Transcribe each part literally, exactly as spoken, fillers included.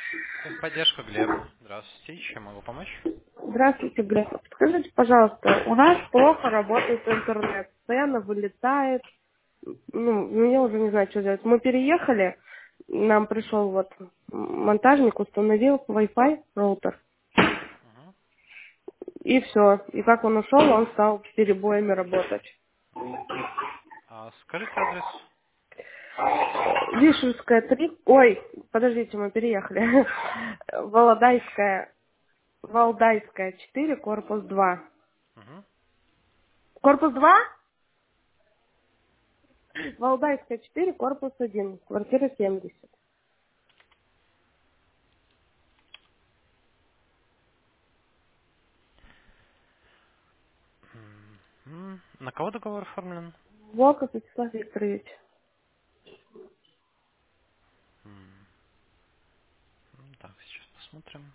Техподдержка, Глеб. Здравствуйте, чем могу помочь? Здравствуйте, Глеб. Скажите, пожалуйста, у нас плохо работает интернет, постоянно вылетает. Ну, ну, я уже не знаю, что делать. Мы переехали, нам пришел вот монтажник, установил Wi-Fi роутер, Мгм. и все. И как он ушел, он стал перебоями работать. А скажите адрес. Вишерская три. Ой, подождите, мы переехали. Володайская, Валдайская четыре, корпус два. Мгм. Корпус два? Валдайская четыре, корпус один, квартира семьдесят. М, На кого договор оформлен? Волков Вячеслав Викторович. М, м, Так, сейчас посмотрим.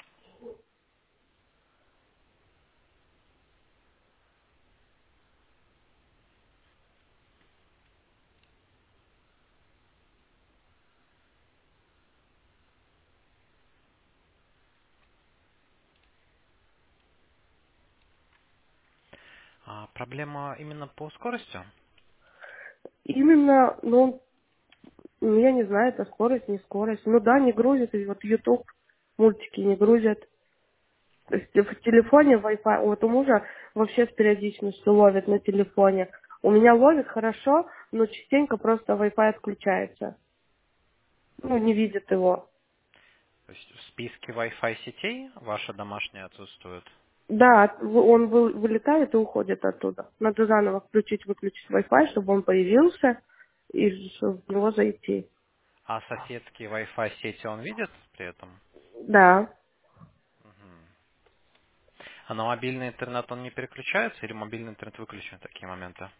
А, проблема именно по скорости? Именно, ну, ну, я не знаю, это скорость, не скорость. Ну да, не грузит, и вот YouTube мультики не грузят. То есть в телефоне Wi-Fi, вот у мужа вообще с периодичностью ловит на телефоне. У меня ловит хорошо, но частенько просто Wi-Fi отключается. Ну, не видит его. То есть в списке Wi-Fi сетей ваша домашняя отсутствует? Да, в- он вы- вылетает и уходит оттуда. Надо заново включить-выключить Wi-Fi, чтобы он появился и чтобы в него зайти. А соседские Wi-Fi сети он видит при этом? Да. Мгм. А на мобильный интернет он не переключается или мобильный интернет выключен в такие моменты?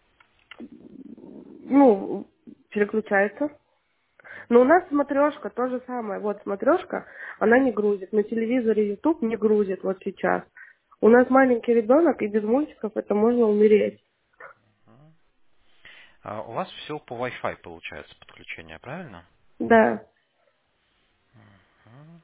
Ну, переключается. Но у нас смотрешка то же самое. Вот смотрешка, она не грузит. На телевизоре YouTube не грузит вот сейчас. У нас маленький ребенок, и без мультиков это можно умереть. Мгм. А у вас все по Wi-Fi получается подключение, правильно? Да. Мгм.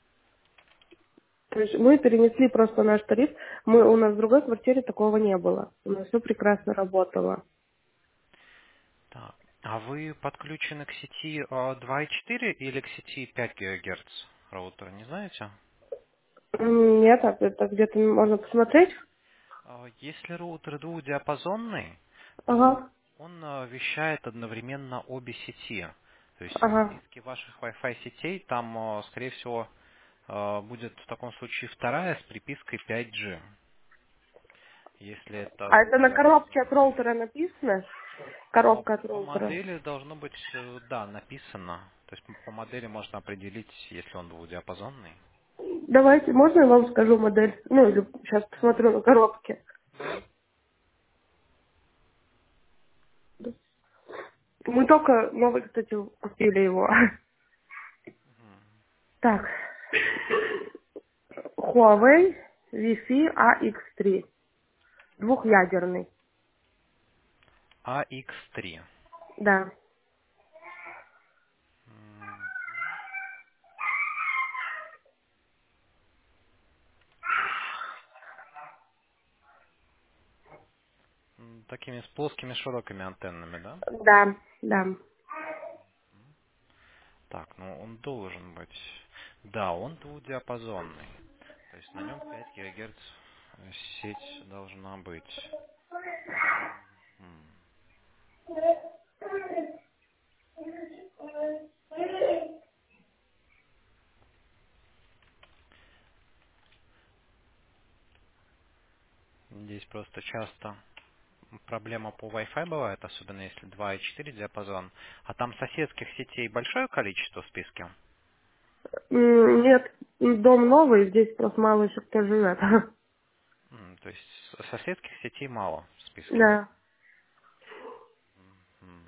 То есть мы перенесли просто наш тариф. Мы, у нас в другой квартире такого не было. У нас все прекрасно работало. Так. А вы подключены к сети э, два и четыре или к сети пять ГГц роутера, не знаете? М, Нет, а это где-то можно посмотреть. А, Если роутер двухдиапазонный, то Ага, он э, вещает одновременно обе сети. То есть в ага. списке ваших Wi-Fi сетей там, э, скорее всего, э, будет в таком случае вторая с припиской пять джи, если это А это на коробке от двухдиапазонный. роутера написано? А Коробка от По роутера. модели должно быть, э, да, написано. То есть по модели можно определить, если он двухдиапазонный. Давайте, можно я вам скажу модель? Ну, или сейчас Мгм. посмотрю на коробке. Да. Мы только новый, кстати, купили его. Так. Huawei Wi-Fi A X три. Двухъядерный. а икс три. Да. М, м, Такими с плоскими широкими антеннами, да? Да, да. Так, ну он должен быть. Да, он двухдиапазонный. То есть на нем пять ГГц сеть должна быть. М. Здесь просто часто проблема по Wi-Fi бывает, особенно если два и четыре диапазон. А там соседских сетей большое количество в списке? М, Нет, дом новый, здесь просто мало еще кто живет. М, То есть с- соседских сетей мало в списке. Да. М.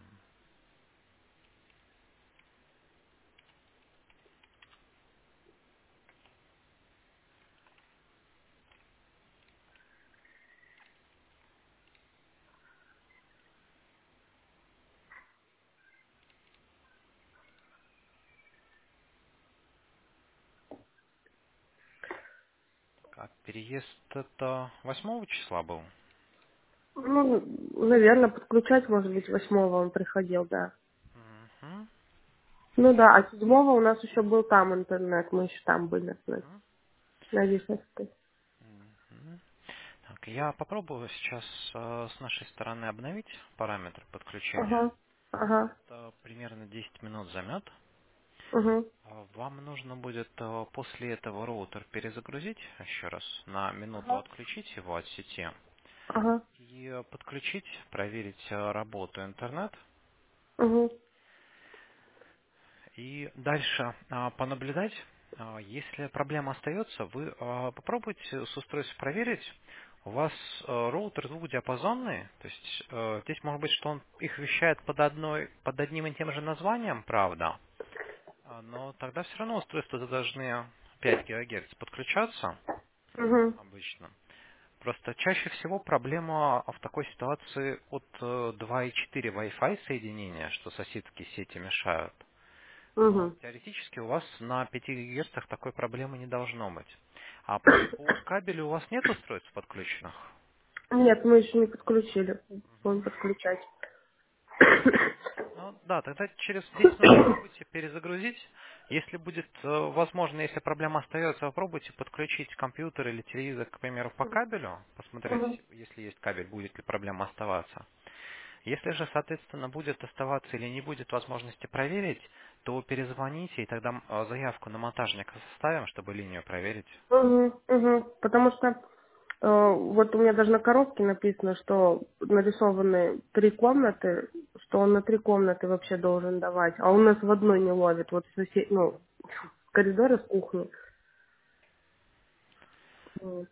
А переезд это восьмого числа был? Ну, наверное, подключать, может быть, восьмого он приходил, да. Мгм. Ну да, а седьмого у нас еще был там интернет, мы еще там были, на, на Вишневской. Мгм. Так, я попробую сейчас э, с нашей стороны обновить параметры подключения. Ага, ага, Это примерно десять минут займет. угу, А Вам нужно будет э, после этого роутер перезагрузить еще раз, на минуту ага, отключить его от сети ага, и э, подключить, проверить э, работу интернет. угу, И дальше а, понаблюдать. А, Если проблема остается, вы а, попробуйте с устройства проверить. У вас а, роутер двухдиапазонный, то есть э, здесь может быть, что он их вещает под одной, под одним и тем же названием, правда, а, но тогда все равно устройства должны пять гигагерц подключаться угу, обычно. Просто чаще всего проблема в такой ситуации от э, два и четыре Wi-Fi соединения, что соседские сети мешают. Но угу. теоретически у вас на пяти гигагерцах такой проблемы не должно быть. А по кабелю у вас нет устройств подключенных? Нет, мы еще не подключили, будем Мгм. подключать. Ну да, тогда через десять минут попробуйте перезагрузить. Если будет э, возможно, если проблема остается, попробуйте подключить компьютер или телевизор, к примеру, по кабелю, посмотреть, Угу. если есть кабель, будет ли проблема оставаться. Если же, соответственно, будет оставаться или не будет возможности проверить, то перезвоните, и тогда э, заявку на монтажника составим, чтобы линию проверить. Угу, угу. Потому что э, вот у меня даже на коробке написано, что нарисованы три комнаты, что он на три комнаты вообще должен давать, а у нас в одной не ловит, вот сосед, ну, в коридоре с кухни. Вот.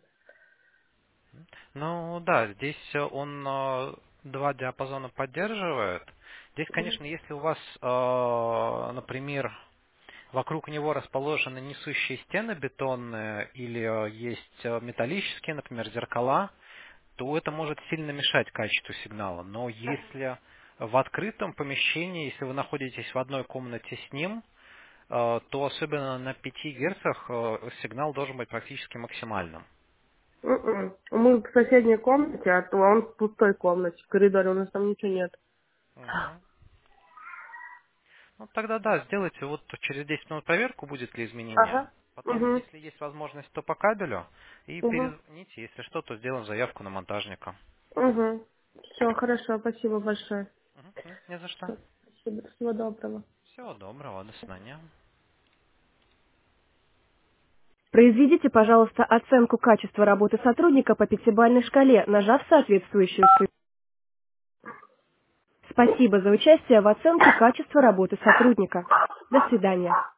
Ну да, здесь э, он э, два диапазона поддерживает. Здесь, Мгм. конечно, если у вас, э, например, вокруг него расположены несущие стены бетонные или э, есть э, металлические, например, зеркала, то это может сильно мешать качеству сигнала. Но если в открытом помещении, если вы находитесь в одной комнате с ним, э, то особенно на пяти герцах э, сигнал должен быть практически максимальным. М-м. Мы в соседней комнате, а то он в пустой комнате, в коридоре, у нас там ничего нет. Мгм. Ну, тогда да, сделайте вот через десять минут проверку, будет ли изменение. Ага. Потом, Угу. если есть возможность, то по кабелю. И Угу. перезвоните, если что, то сделаем заявку на монтажника. Угу. Все, хорошо, спасибо большое. Мгм. М, Не за что. Всё, спасибо, всего доброго. Всего доброго, до свидания. Произведите, пожалуйста, оценку качества работы сотрудника по пятибалльной шкале, нажав соответствующую цифру. Спасибо за участие в оценке качества работы сотрудника. До свидания.